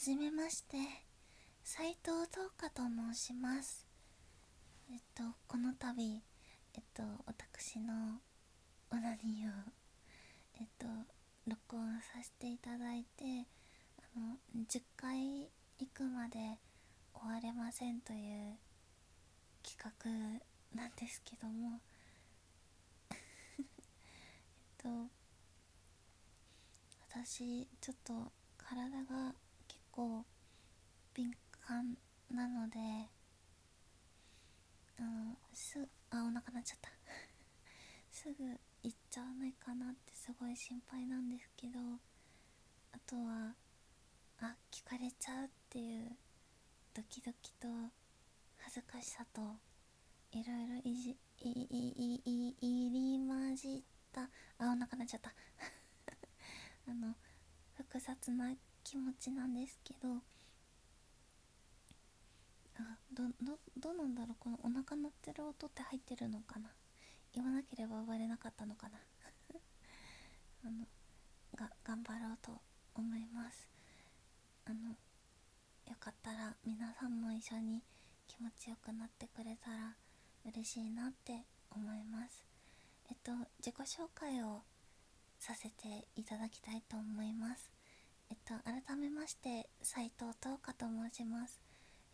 じめまして、斉藤東花と申します。この度、私のオナニーを、録音させていただいて、10回行くまで終われませんという企画なんですけども、私、ちょっと体が結構敏感なので、お腹鳴っちゃったすぐ行っちゃわないかなってすごい心配なんですけど、あとは聞かれちゃうっていうドキドキと恥ずかしさといろいろ入り混じったお腹鳴っちゃった複雑な気持ちなんですけど、どうなんだろう、このお腹鳴ってる音って入ってるのかな。言わなければバレなかったのかな頑張ろうと思います。よかったら皆さんも一緒に気持ちよくなってくれたら嬉しいなって思います。自己紹介をさせていただきたいと思います。改めまして斉藤東花と申します。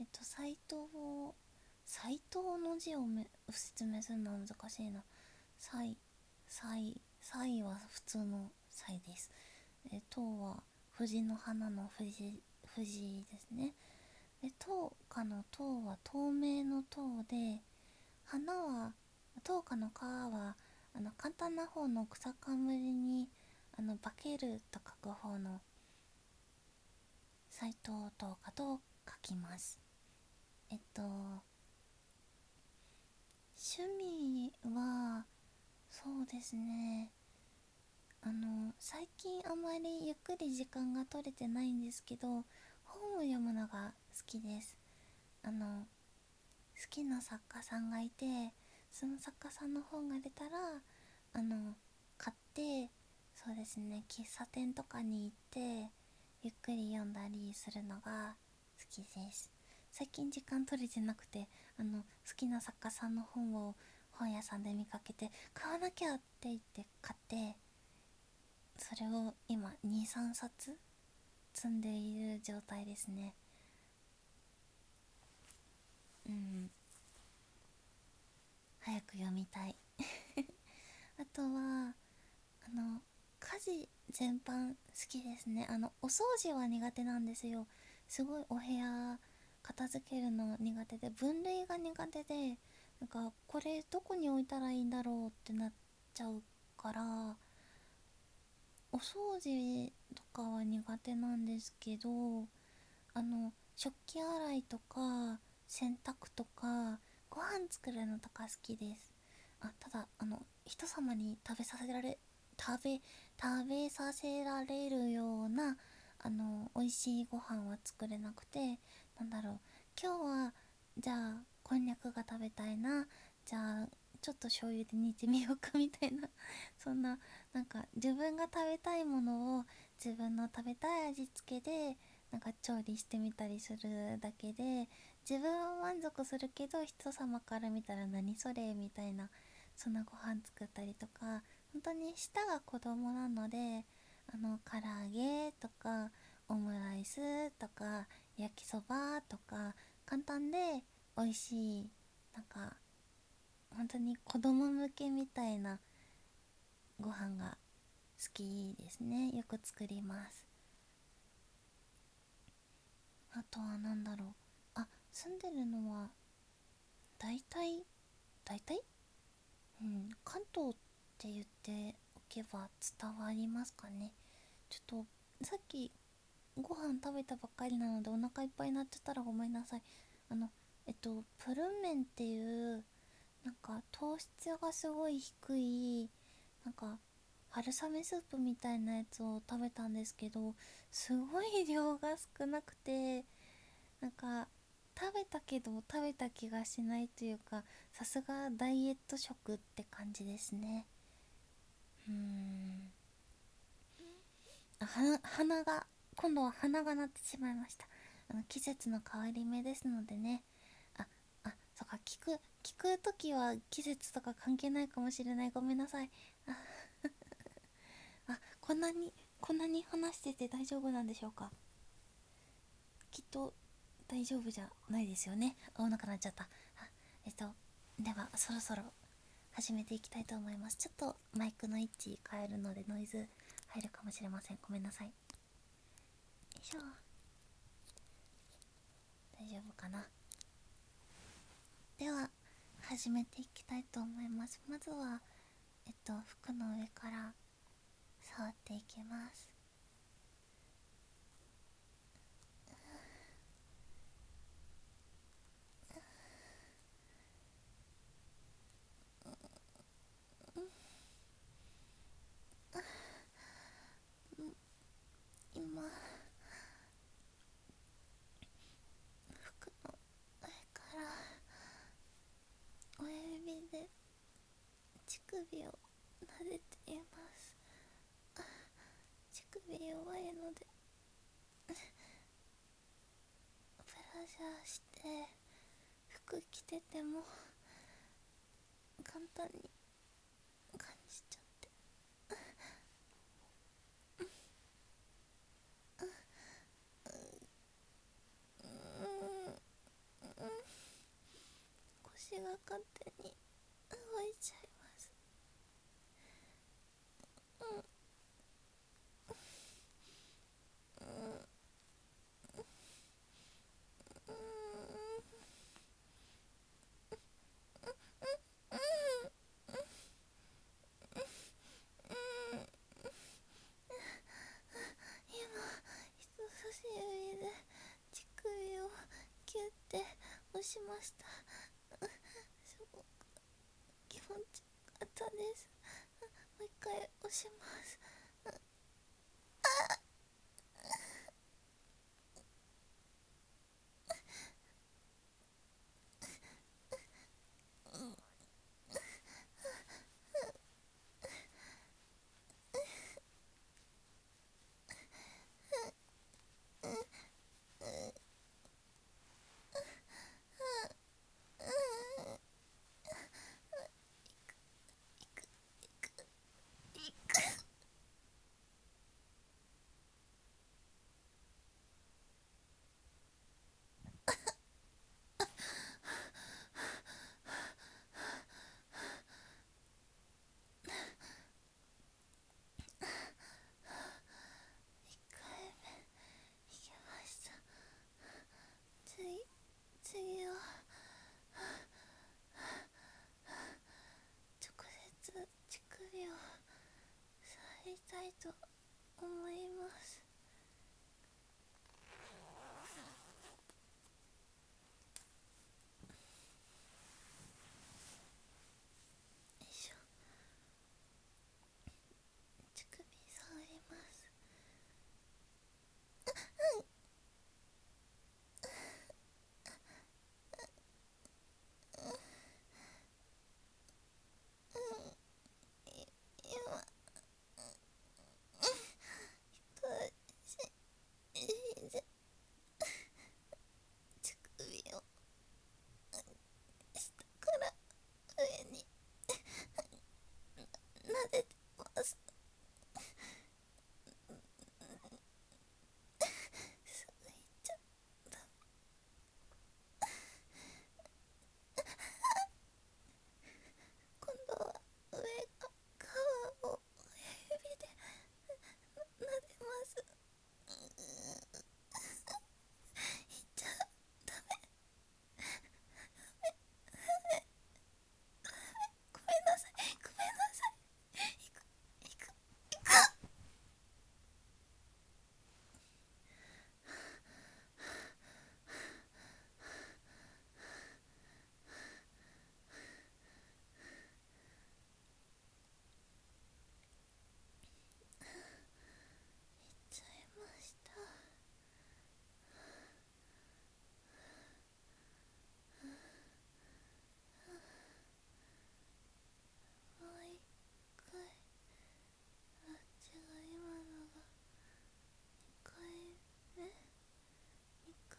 斉藤の字を説明するのは難しいな。斉は普通の斉です。東は藤の花の藤ですね。で、東花の東は透明の東で、花は東花の花は簡単な方の草冠に化けると書く方の斉藤東花と書きます。趣味はそうですね、最近あまりゆっくり時間が取れてないんですけど、本を読むのが好きです。好きな作家さんがいて、その作家さんの本が出たら買って、そうですね、喫茶店とかに行ってゆっくり読んだりするのが好きです。最近時間取れてなくて、好きな作家さんの本を本屋さんで見かけて買わなきゃって言って買って、それを今2、3冊積んでいる状態ですね。うん、早く読みたいあとは家事全般好きですね。お掃除は苦手なんですよ。すごいお部屋片付けるの苦手で、分類が苦手で、なんかこれどこに置いたらいいんだろうってなっちゃうから、お掃除とかは苦手なんですけど、食器洗いとか洗濯とかご飯作るのとか好きです。ただ人様に食べさせられるような美味しいご飯は作れなくて、なんだろう、今日はじゃあこんにゃくが食べたいな、じゃあちょっと醤油で煮てみようかみたいなそんな、なんか自分が食べたいものを自分の食べたい味付けでなんか調理してみたりするだけで、自分は満足するけど人様から見たら何それみたいな、そんなご飯作ったりとか、本当に舌が子供なので、唐揚げとかオムライスとか焼きそばとか簡単で美味しい、なんか本当に子供向けみたいなご飯が好きですね。よく作ります。あとは何だろう、住んでるのは大体関東って言っておけば伝わりますかね。ちょっとさっきご飯食べたばっかりなのでお腹いっぱいになっちゃったらごめんなさい。プルメンっていうなんか糖質がすごい低い、なんか春雨スープみたいなやつを食べたんですけど、すごい量が少なくて、なんか食べたけど食べた気がしないというか、さすがダイエット食って感じですね。うーん、鼻が今度は鼻が鳴ってしまいました。季節の変わり目ですのでね。あそっか、聞く時は季節とか関係ないかもしれない。ごめんなさい。あこんなに話してて大丈夫なんでしょうか。きっと大丈夫じゃないですよね。お腹鳴っちゃった。ではそろそろ始めていきたいと思います。ちょっとマイクの位置変えるのでノイズ入るかもしれません。ごめんなさい。よいしょ。大丈夫かな。では始めていきたいと思います。まずは服の上から触っていきます。今服の上から親指で乳首を撫でています。乳首弱いのでブラジャーして服着てても簡単に感じちゃって、腰が勝手に動いちゃいます。今人差し指で乳首をキュッて押しました。すごく気持ちよかったです。もう一回押します。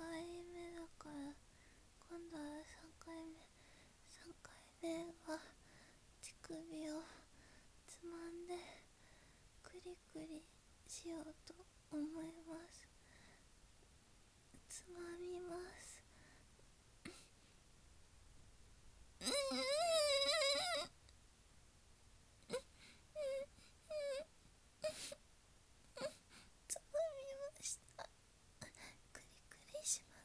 回目だから今度は3回目は乳首をつまんでクリクリしようと思います。つまみます。つまみました。クリクリします。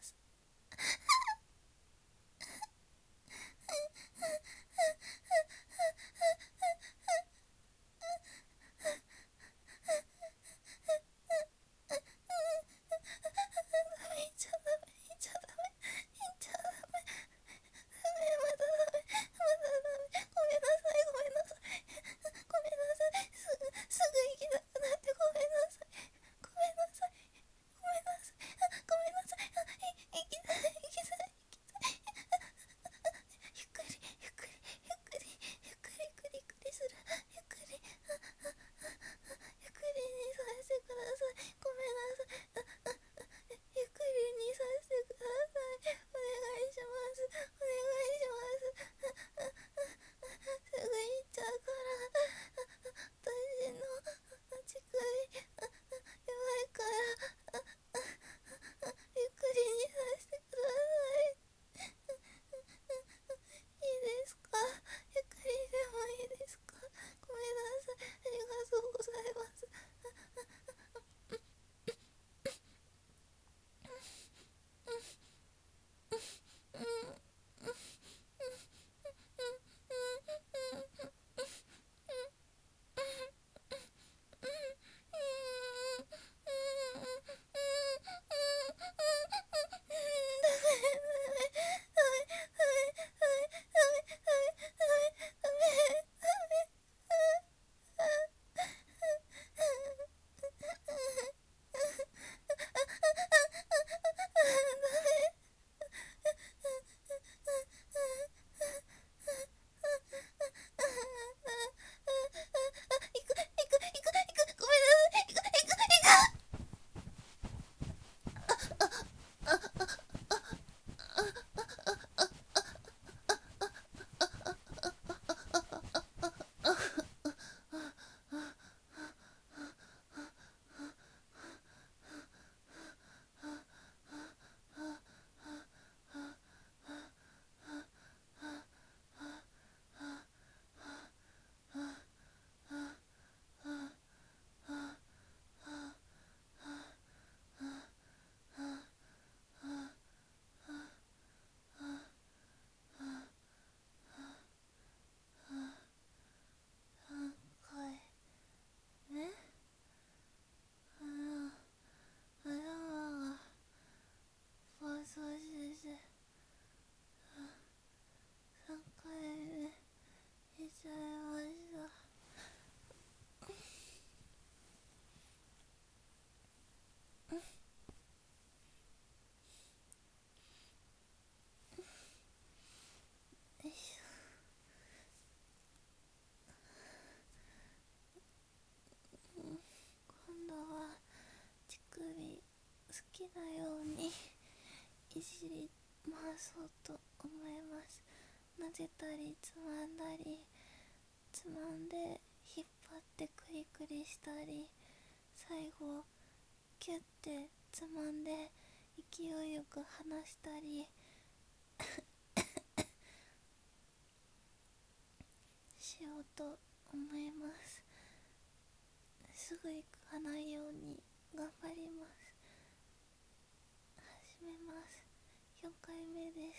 今度は乳首好きなようにいじり回そうと思います。なでたりつまんだり、つまんで引っ張ってクリクリしたり、最後キュッてつまんで勢いよく離したりしようと思います。すぐ行かないように頑張ります。始めます。4回目です。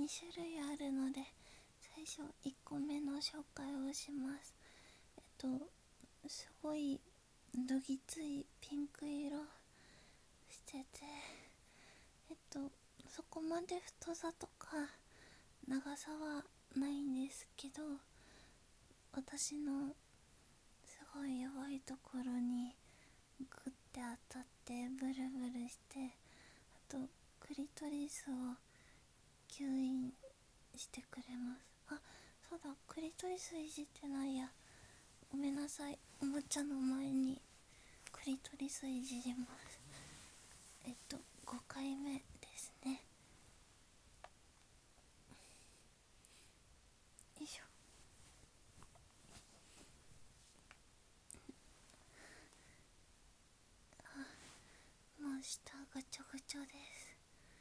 2種類あるので、最初1個目の紹介をします。すごいどぎついピンク色してて、そこまで太さとか長さはないんですけど、私のすごい弱いところにグッて当たってブルブルして、あとクリトリスを吸引してくれます。あ、そうだ、クリトリスいじってないや。ごめんなさい、おもちゃの前にクリトリスいじります。5回目ですね。よいしょ。もう下がちょぐちょです。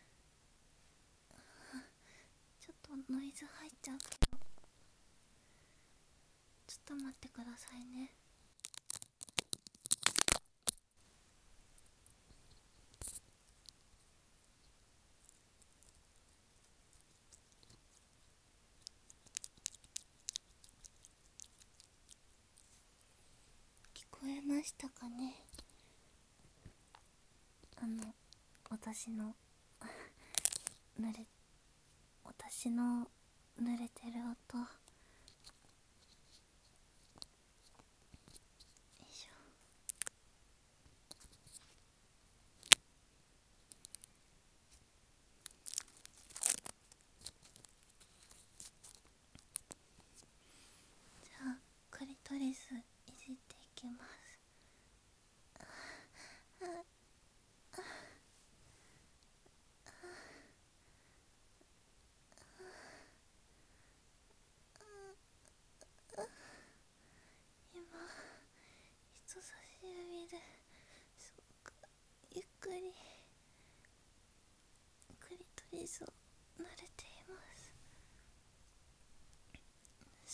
ちょっとノイズ入っちゃうけど、ちょっと待ってくださいね。聞こえましたかね。私の濡れ私の濡れてる音、よいしょ。じゃあクリトリスいじっていきます。今人差し指ですごくゆっくりクリトリスを撫でています。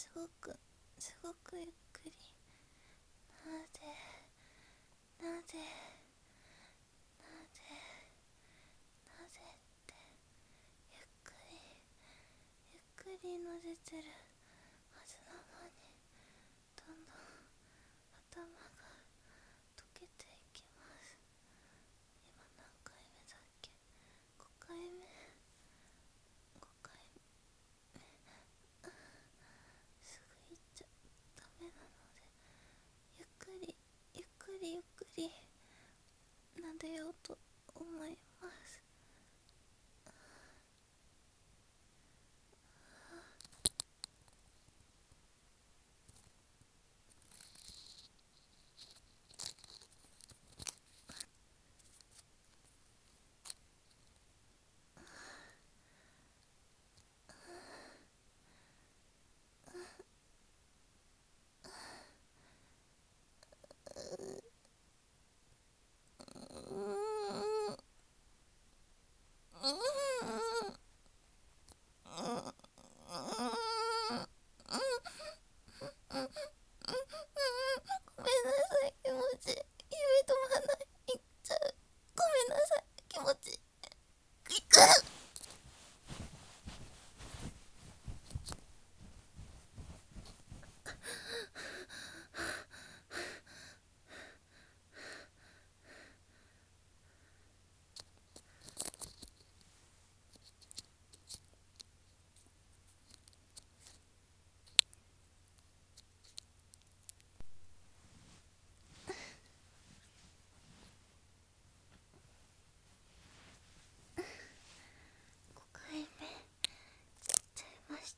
すごくゆっくりなでなでなでなでって、ゆっくりゆっくりなでてるはずなのに、どんどん頭が溶けていきます。今何回目だっけ。5回目。5回目。すぐ行っちゃダメなので、ゆっくりゆっくりゆっくり撫でようと思います。ごめんなさい、気持ち指と鼻いっちゃう。ごめんなさい、気持ちいく。5回目いっちゃいました。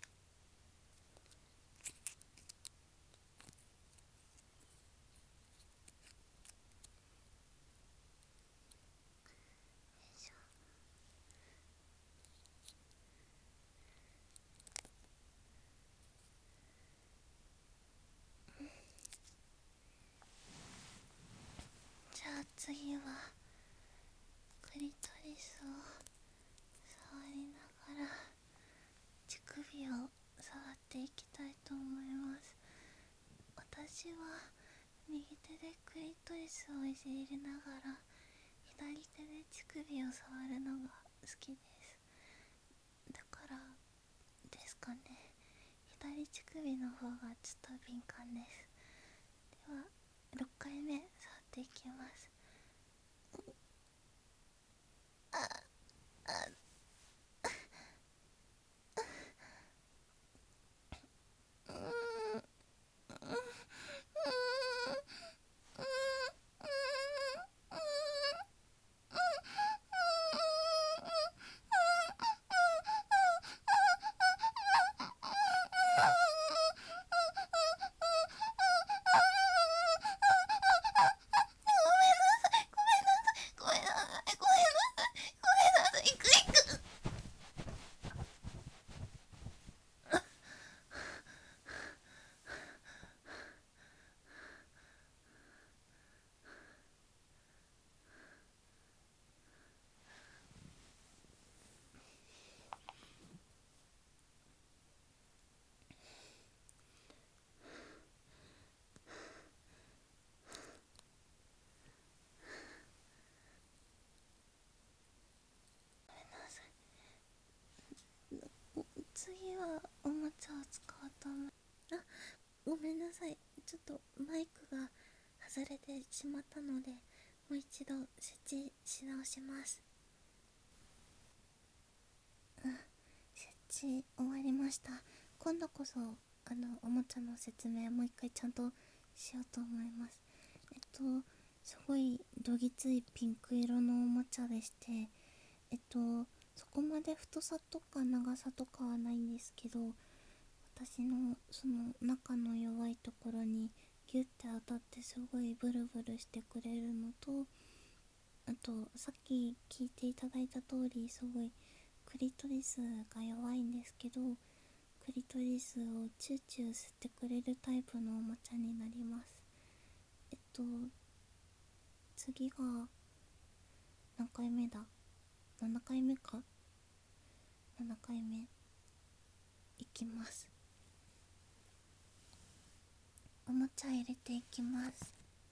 じゃあ次はクリトリスを触りながら乳首を触っていきたいと思います。私は右手でクリトリスをいじりながら左手で乳首を触るのが好きです。だか首の方がちょっと敏感です。では6回目触っていきます。ああごめんなさい、ごめんなさい、ごめんなさい、いくいく。次はおもちゃを使おうと思う。あ、ごめんなさい、ちょっとマイクが外れてしまったので、もう一度設置し直します。設置終わりました。今度こそおもちゃの説明もう一回ちゃんとしようと思います。すごいどぎついピンク色のおもちゃでして、そこまで太さとか長さとかはないんですけど、私のその中の弱いところにギュッて当たってすごいブルブルしてくれるのと、あとさっき聞いていただいた通り、すごいクリトリスが弱いんですけど、クリトリスをチューチュー吸ってくれるタイプのおもちゃになります。次が何回目だ、7回目か、7回目いきます。おもちゃ入れていきます。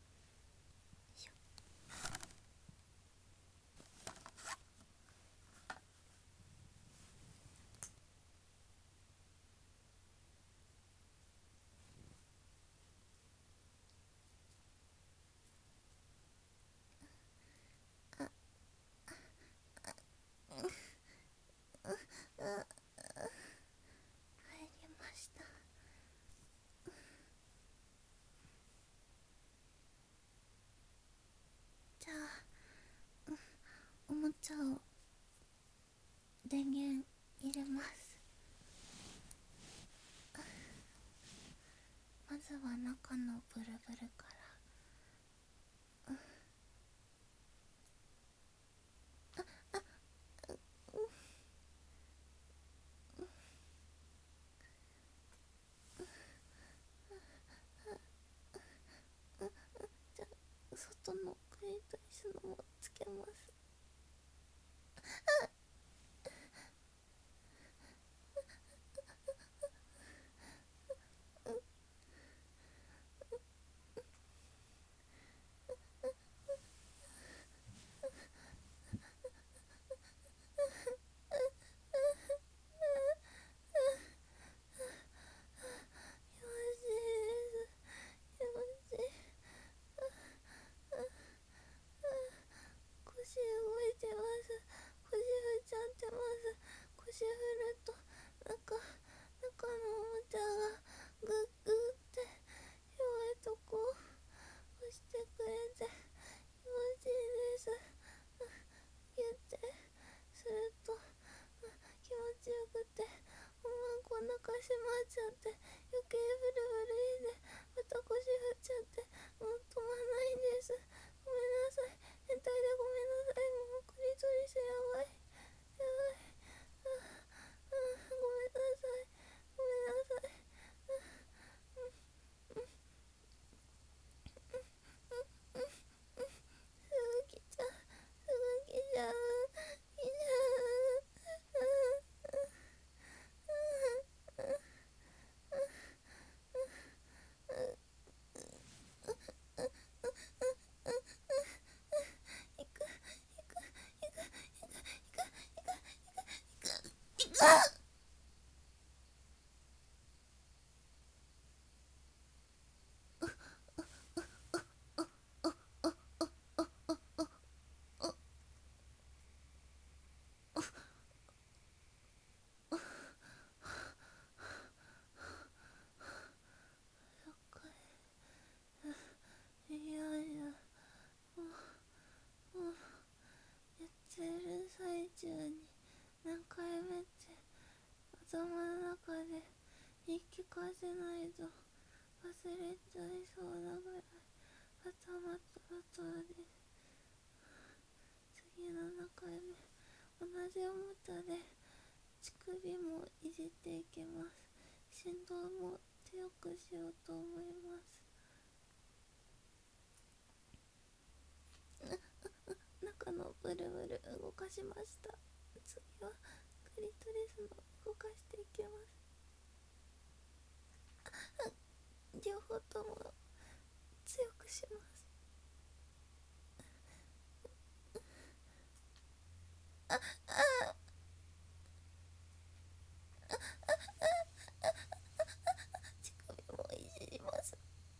入りました。じゃあ、おもちゃを電源入れます。まずは中のブルブルから。じゃあ外のクリトリスのもつけます。よしよし、腰動いてます。腰振っちゃってます。腰振ると中のおもちゃがグッグって弱いとこを押してくれて気持ちいいです。ギュッてすると気持ちよくて、お腹閉まっちゃって余計ブルブルいいで、また腰振っちゃってもう止まんないんです。ごめんなさい、変態でごめんなさい。もうクリトリスやばいやばい。ごめんなさい、ごめんなさい。すぐ来ちゃう、すぐ来ちゃう、来ちゃう。いくいくいくいくいくいくいく。 ブルブル動かしました。次はクリトリスの動かしていきます。両方とも強くします。ああ乳首もいじります。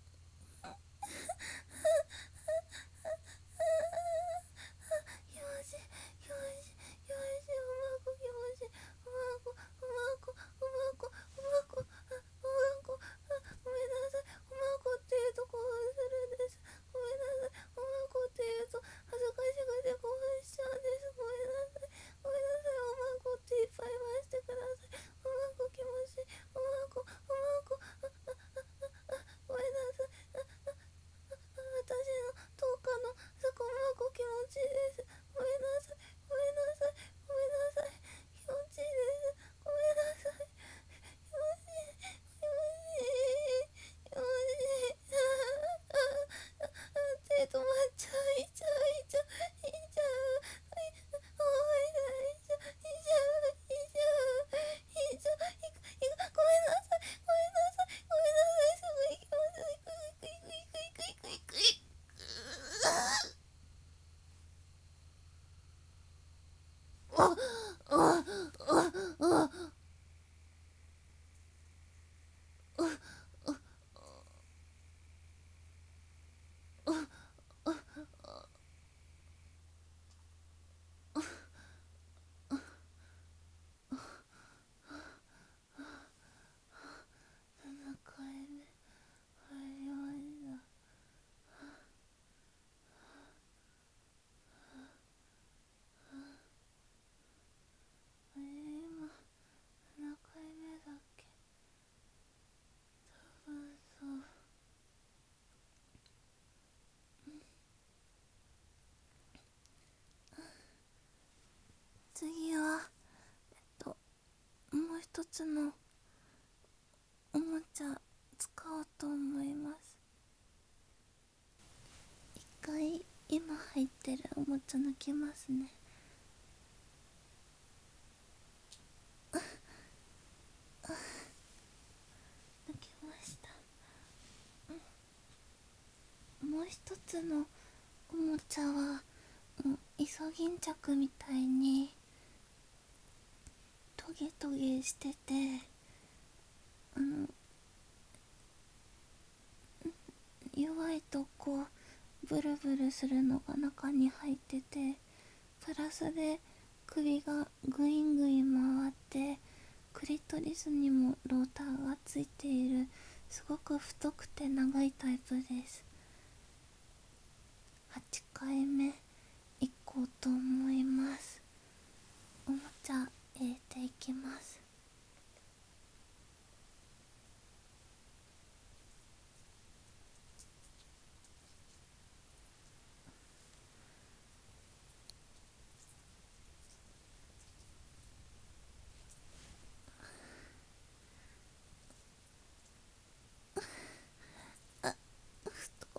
気持ちいい気持ちいい気持ちいい。うまく気持ちいい。うまくうまくうまくうまくうまくごめんなさい。うまくっていうと興奮するんです。ごめんなさい。うまくっていうと恥ずかしくて興奮しちゃうんです。ごめんなさい。ごめんなさい。うまくっていっぱい回してください。うまく気持ちいい。うまくうまくごめんなさい。私の10日のそこうまく気持ちいいです。ごめんなさい。ごめんなさい。ごめんなさい。気持ちいいです。ごめんなさい。気持ちいい。気持ちいい。気持ちいい。手止まっちゃう。いっちゃう。いっちゃう。いっちゃう。いっちゃう。いっちゃう。いっちゃう。いっちゃう。ごめんなさい。ごめんなさい。ごめんなさい。すぐ行きます。行く。あああ7回目入りました。今7回目だっけ。多分そう。次はもう一つのおもちゃ使おうと思います。一回今入ってるおもちゃ抜きますね。抜きました。もう一つのおもちゃはイソギンチャクみたいにトゲトゲしてて、弱いとこうブルブルするのが中に入ってて、プラスで首がグイングイン回ってクリトリスにもローターがついている、すごく太くて長いタイプです。8回目いこうと思います。おもちゃ入れていきます。太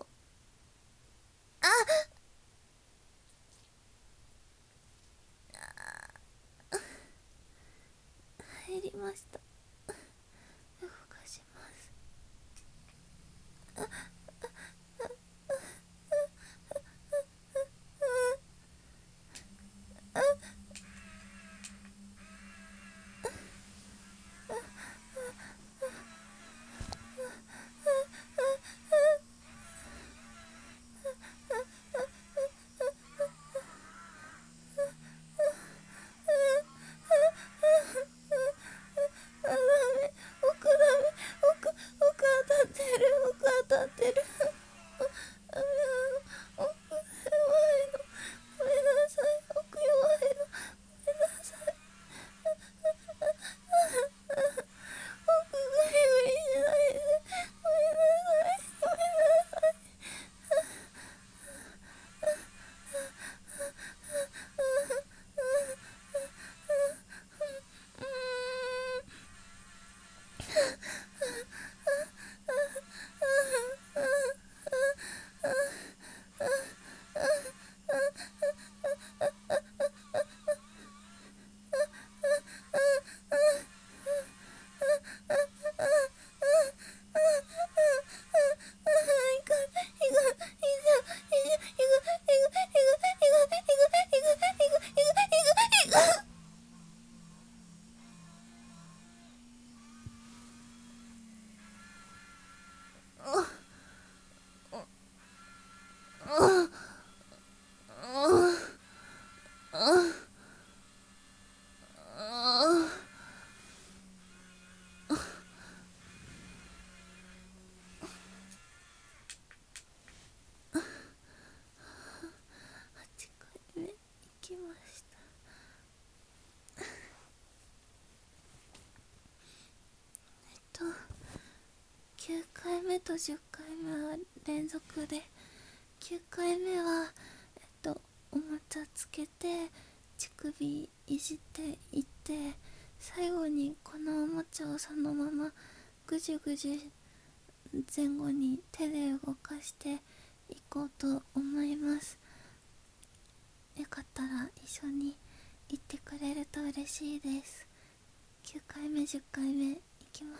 10回目は連続で、9回目はおもちゃつけて乳首いじっていって、最後にこのおもちゃをそのままぐじゅぐじゅ前後に手で動かしていこうと思います。よかったら一緒に行ってくれると嬉しいです。9回目10回目いきます。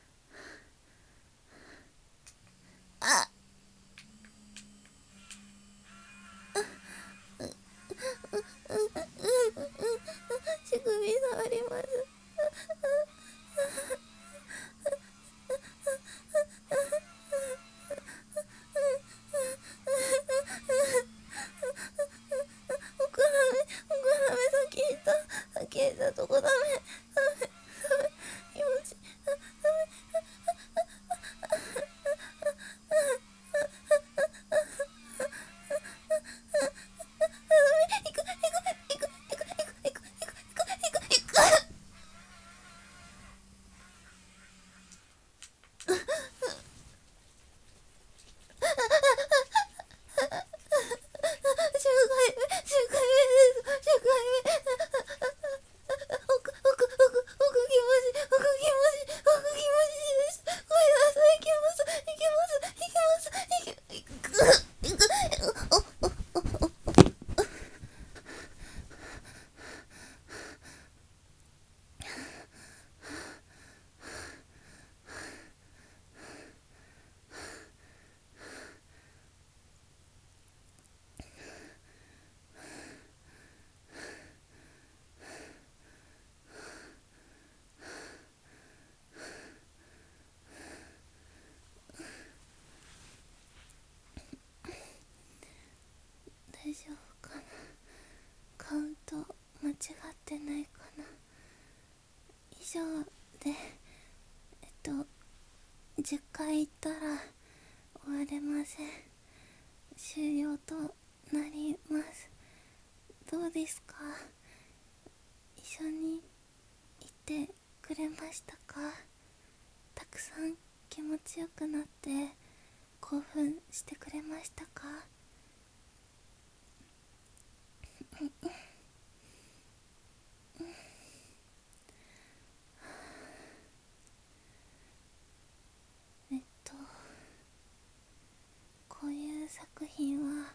あ乳首触ります。おこらめ先言ったとこダメ気持ちいくいくいくいくいくいくいくいくいくいくいく。大丈夫かな、カウント間違ってないかな。以上で10回いったら終われません。終了となります。どうですか？一緒にいてくれましたか？たくさん気持ちよくなって興奮してくれましたか？えっとこういう作品は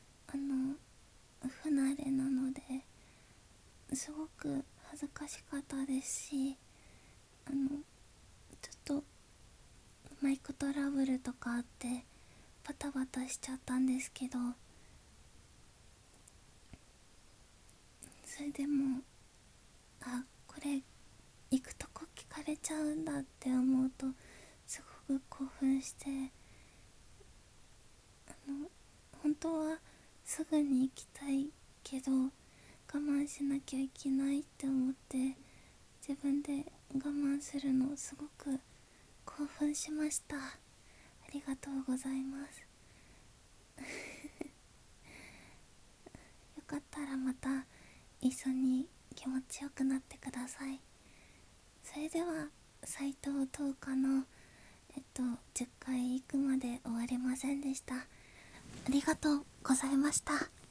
不慣れなのですごく恥ずかしかったですし、ちょっとマイクトラブルとかあってバタバタしちゃったんですけど、それでもこれ行くとこ聞かれちゃうんだって思うとすごく興奮して、本当はすぐに行きたいけど我慢しなきゃいけないって思って自分で我慢するのすごく興奮しました。ありがとうございます。よかったらまた一緒に気持ちよくなってください。それでは斉藤灯花の10回行くまで終わりませんでした。ありがとうございました。